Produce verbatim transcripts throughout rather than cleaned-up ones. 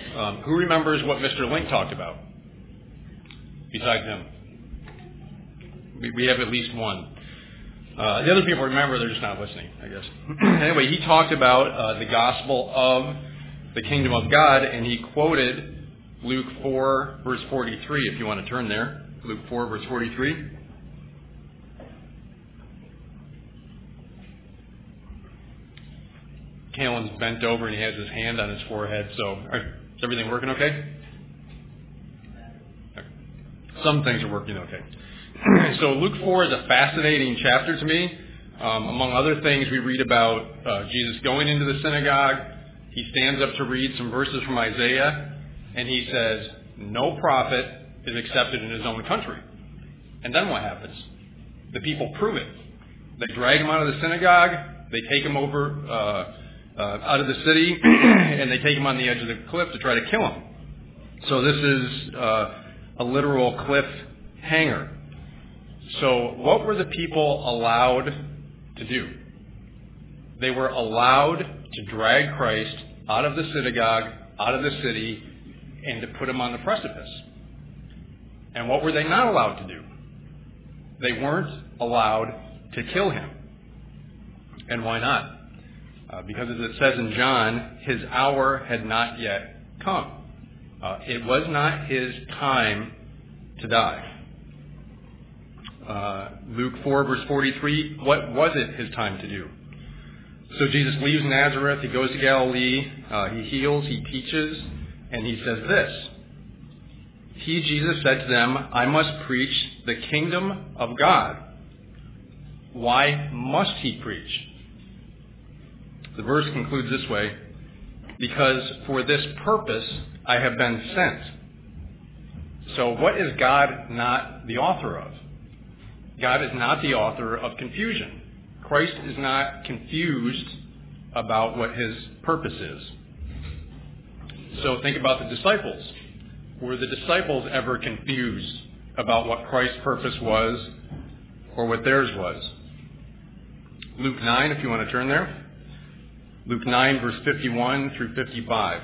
Um, who remembers what Mister Link talked about besides him? We, we have at least one. Uh, the other people remember, they're just not listening, I guess. Anyway, he talked about uh, the gospel of the kingdom of God, and he quoted Luke four, verse forty-three, if you want to turn there. Luke four, verse forty-three. Callan's bent over and he has his hand on his forehead, so is everything working okay? Okay. Some things are working okay. So Luke four is a fascinating chapter to me. Um, among other things, we read about uh, Jesus going into the synagogue. He stands up to read some verses from Isaiah, and he says, no prophet is accepted in his own country. And then what happens? The people prove it. They drag him out of the synagogue. They take him over uh, uh, out of the city, and they take him on the edge of the cliff to try to kill him. So this is uh, a literal cliff hanger. So what were the people allowed to do? They were allowed to drag Christ out of the synagogue, out of the city, and to put him on the precipice. And what were they not allowed to do? They weren't allowed to kill him. And why not? Uh, because as it says in John, his hour had not yet come. Uh, it was not his time to die. Uh, Luke four, verse forty-three, what was it his time to do? So Jesus leaves Nazareth, he goes to Galilee, uh, he heals, he teaches, and he says this. He, Jesus, said to them, I must preach the kingdom of God. Why must he preach? The verse concludes this way, because for this purpose I have been sent. So what is God not the author of? God is not the author of confusion. Christ is not confused about what his purpose is. So think about the disciples. Were the disciples ever confused about what Christ's purpose was or what theirs was? Luke nine, if you want to turn there. Luke nine, verse fifty-one through fifty-five.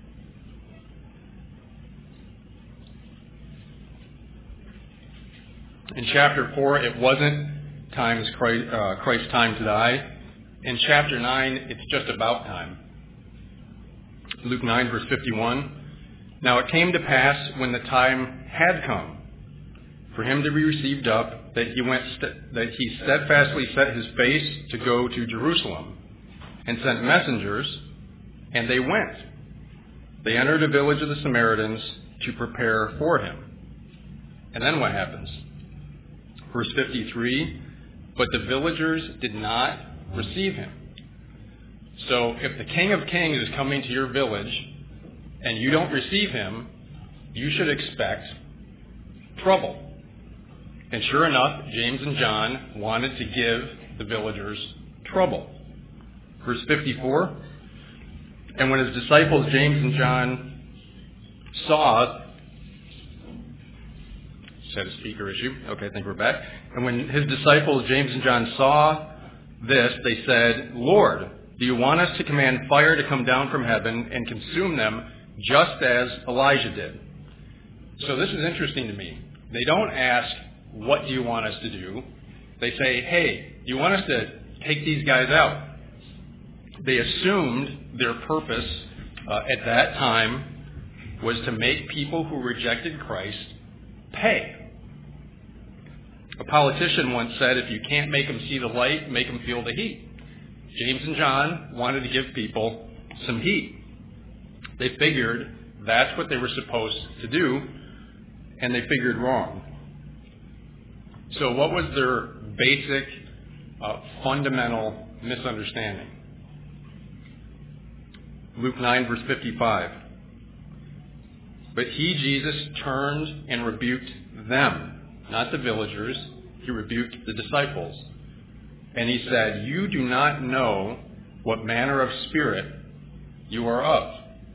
In chapter four, it wasn't time's Christ, uh, Christ's time to die. In chapter nine, it's just about time. Luke nine, verse fifty-one. Now it came to pass when the time had come for him to be received up, that he went st- that he steadfastly set his face to go to Jerusalem, and sent messengers, and they went. They entered a village of the Samaritans to prepare for him. And then what happens? Verse fifty-three, but the villagers did not receive him. So if the King of Kings is coming to your village and you don't receive him, you should expect trouble. And sure enough, James and John wanted to give the villagers trouble. Verse fifty-four, and when his disciples James and John saw, set a speaker issue. Okay, I think we're back. And when his disciples James and John saw this, they said, Lord, do you want us to command fire to come down from heaven and consume them just as Elijah did? So this is interesting to me. They don't ask, what do you want us to do? They say, hey, do you want us to take these guys out? They assumed their purpose uh, at that time was to make people who rejected Christ pay. A politician once said, if you can't make them see the light, make them feel the heat. James and John wanted to give people some heat. They figured that's what they were supposed to do, and they figured wrong. So what was their basic, uh, fundamental misunderstanding? Luke nine, verse fifty-five. But he, Jesus, turned and rebuked them, not the villagers. He rebuked the disciples. And he said, you do not know what manner of spirit you are of.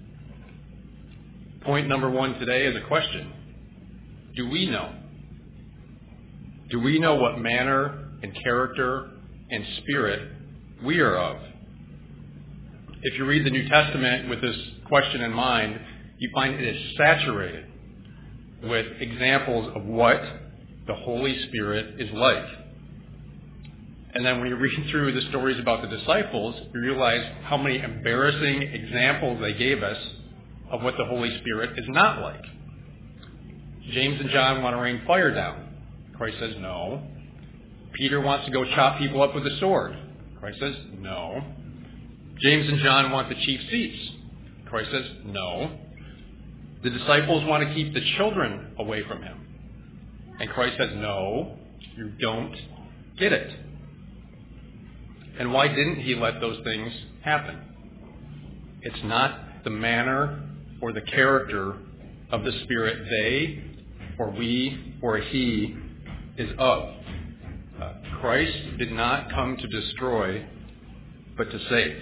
Point number one today is a question. Do we know? Do we know what manner and character and spirit we are of? If you read the New Testament with this question in mind, you find it is saturated with examples of what the Holy Spirit is like. And then when you read through the stories about the disciples, you realize how many embarrassing examples they gave us of what the Holy Spirit is not like. James and John want to rain fire down. Christ says no. Peter wants to go chop people up with a sword. Christ says no. James and John want the chief seats. Christ says no. The disciples want to keep the children away from him. And Christ says, no, you don't get it. And why didn't he let those things happen? It's not the manner or the character of the Spirit they or we or he is of. Uh, Christ did not come to destroy, but to save.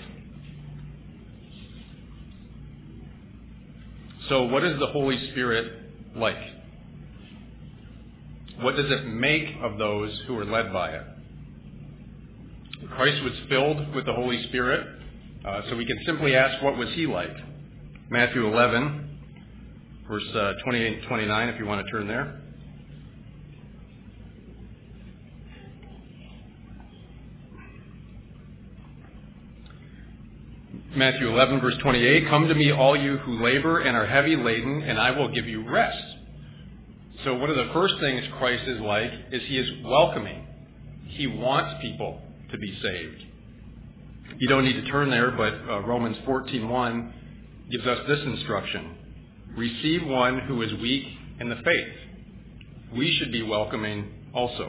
So what is the Holy Spirit like? What does it make of those who are led by it? Christ was filled with the Holy Spirit, uh, so we can simply ask, what was he like? Matthew eleven, verse uh, twenty-eight and twenty-nine, if you want to turn there. Matthew eleven, verse twenty-eight, come to me, all you who labor and are heavy laden, and I will give you rest. So one of the first things Christ is like is he is welcoming. He wants people to be saved. You don't need to turn there, but uh, Romans fourteen one gives us this instruction. Receive one who is weak in the faith. We should be welcoming also.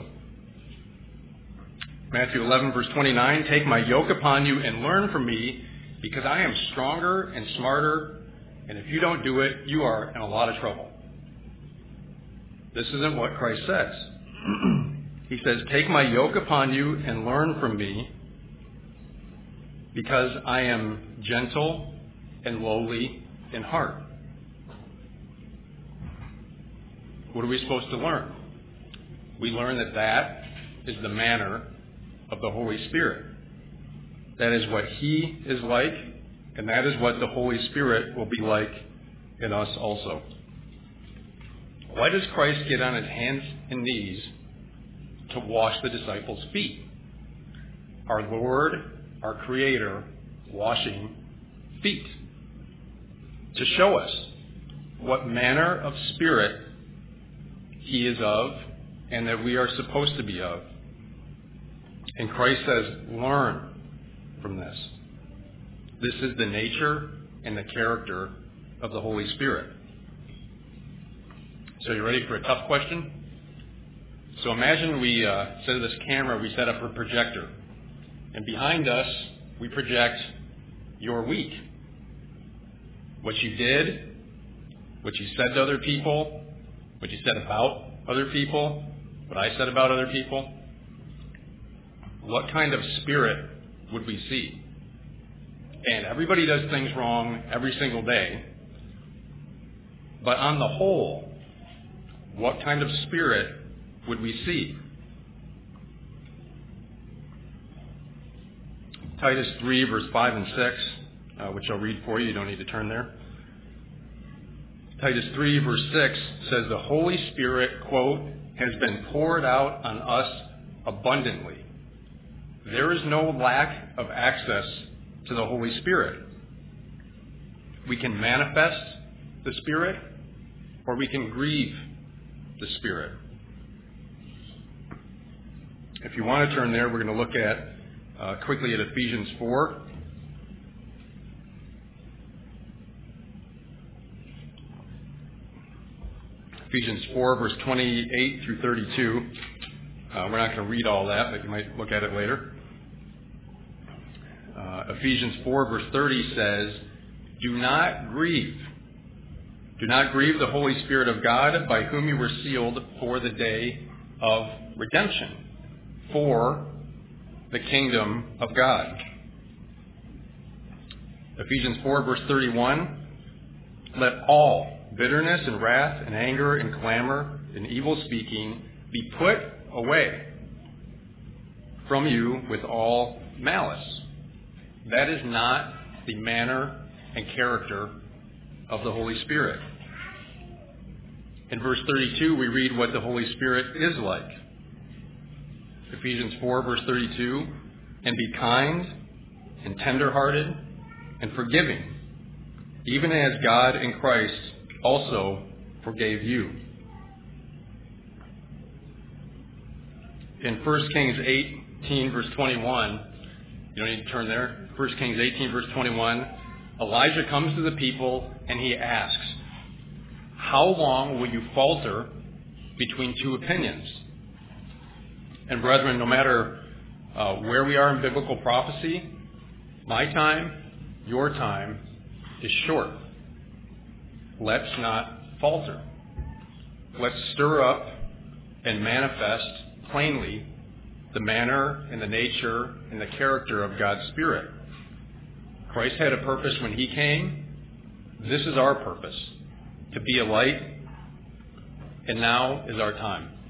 Matthew eleven, verse twenty-nine, take my yoke upon you and learn from me, because I am stronger and smarter, and if you don't do it, you are in a lot of trouble. This isn't what Christ says. He says, take my yoke upon you and learn from me, because I am gentle and lowly in heart. What are we supposed to learn? We learn that that is the manner of the Holy Spirit. That is what he is like, and that is what the Holy Spirit will be like in us also. Why does Christ get on his hands and knees to wash the disciples' feet? Our Lord, our Creator, washing feet. To show us what manner of spirit he is of and that we are supposed to be of. And Christ says, learn from this. This is the nature and the character of the Holy Spirit. So you ready for a tough question? So imagine we, uh, instead of this camera, we set up a projector. And behind us, we project your week. What you did, what you said to other people, what you said about other people, what I said about other people. What kind of spirit would we see? And everybody does things wrong every single day. But on the whole, what kind of spirit would we see? Titus three, verse five and six, uh, which I'll read for you. You don't need to turn there. Titus three, verse six says, the Holy Spirit, quote, has been poured out on us abundantly. There is no lack of access to the Holy Spirit. We can manifest the Spirit, or we can grieve the Spirit. If you want to turn there, we're going to look at uh, quickly at Ephesians four. Ephesians four, verse twenty-eight through thirty-two. Uh, we're not going to read all that, but you might look at it later. Uh, Ephesians four, verse thirty says, do not grieve. Do not grieve the Holy Spirit of God, by whom you were sealed for the day of redemption, for the kingdom of God. Ephesians four, verse thirty-one, let all bitterness and wrath and anger and clamor and evil speaking be put away from you with all malice. That is not the manner and character of the Holy Spirit. In verse thirty-two, we read what the Holy Spirit is like. Ephesians four, verse thirty-two, and be kind and tender-hearted and forgiving, even as God in Christ also forgave you. In First Kings eighteen, verse twenty-one, you don't need to turn there. First Kings eighteen, verse twenty-one, Elijah comes to the people and he asks, how long will you falter between two opinions? And brethren, no matter uh, where we are in biblical prophecy, my time, your time is short. Let's not falter. Let's stir up and manifest plainly the manner and the nature and the character of God's Spirit. Christ had a purpose when he came. This is our purpose, to be a light, and now is our time.